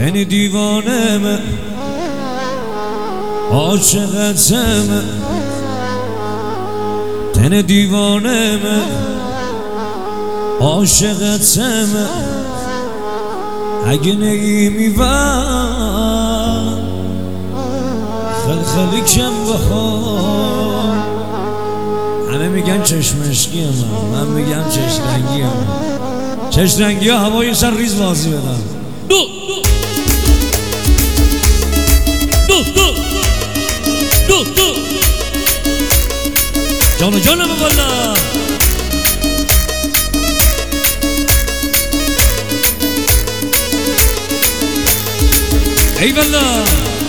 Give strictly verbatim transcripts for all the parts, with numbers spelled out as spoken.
تن دیوانم عاشقتم تن دیوانم عاشقتم اگه نیمیون خلخلی کم بخوام. همه میگن چشمشکی من من میگم چشرنگی من چشرنگی ها هوای سر ریز بازی بدن. دو دو دو دو دو جانو جانم والا ای والا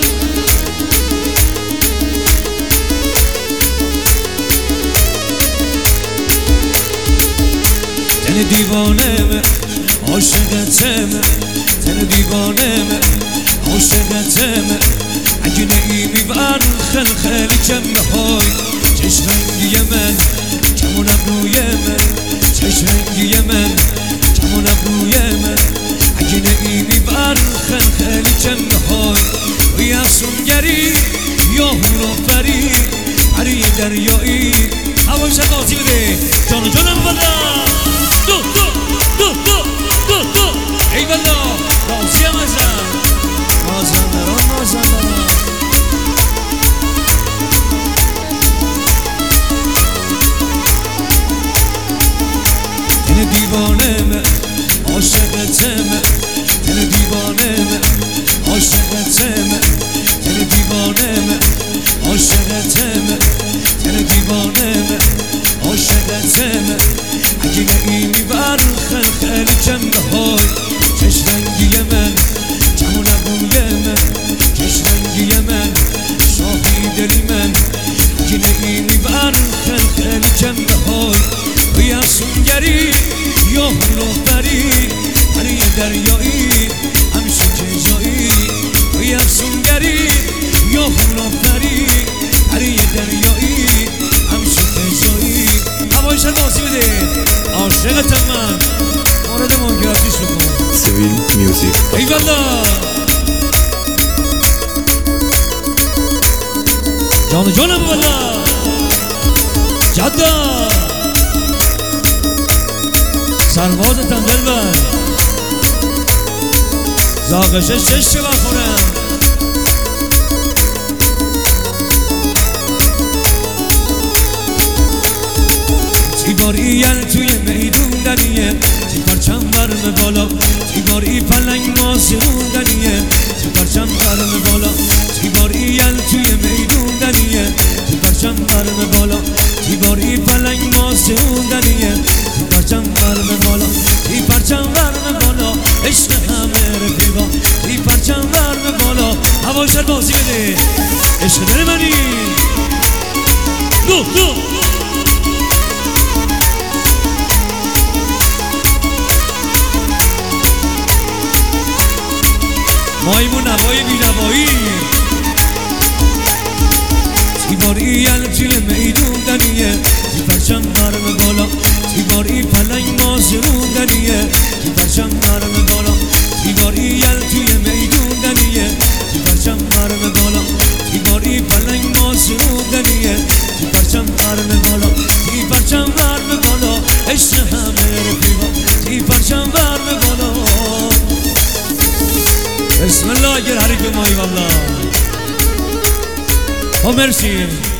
تن دیوانم عاشقتم تن دیوانم عاشقتم اگه نیمیون خلخلی کم بهای چشمنگی من کمون ابروی من چشمنگی من کمون ابروی من اگه نیمیون خلخلی کم بهای وی افسونگری یا هورافری هری دریایی هوای شقاطی بده جانو جانم والا دو دو دو دو دو دو ای والا راضی هم ازم مازندران مازندران تن دیوانم عاشقتم تن دیوانم عاشقتم تن دیوانم عاشقتم تن دیوانم عاشقتم اگه نیمیون خلخلی کم بهای چشمنگی من کمون ابروی من چشمنگی من شاهی دلی من اگه نیمیون خلخلی کم بهای وی افسونگری یا هورافری هری دریایی همیشه که جایی وی افسونگری یا هورافری هری دریایی همیشه که جایی هوای شد بازی بده عاشقتم من مورد منگراتیش بکن سویل میوزیک ای والا جانو جانم والا جدا سربازتم دلبر زاغشه شش چه بخورم تیباری توی میدون دنیه تی پرچم برم بالا تیباری پلنگ ماسوندنیه تی پرچم برم بالا تیباری توی میدون دنیه تی پرچم برم بالا تیباری پلنگ ماسوندنیه تی پرچم برم بالا تی پرچم برم بالا عشق همه رفیقا تی پرچم برم بالا هوای شد بازی بده عشق دل منی دو دو مایمون نوای بی نوایی تیباری توی میدون دنیه تی پرچم برم بالا تیباری پلنگ ماسوندنیه تی پرچم برم بالا تیباری توی میدون دنیه تی پرچم برم بالا تیباری پلنگ ماسوندنیه تی پرچم برم بالا تی پرچم برم بالا عشق همه رفیقا تی پرچم برم بالا بسم الله اگر حریف مایی والله ها مرسی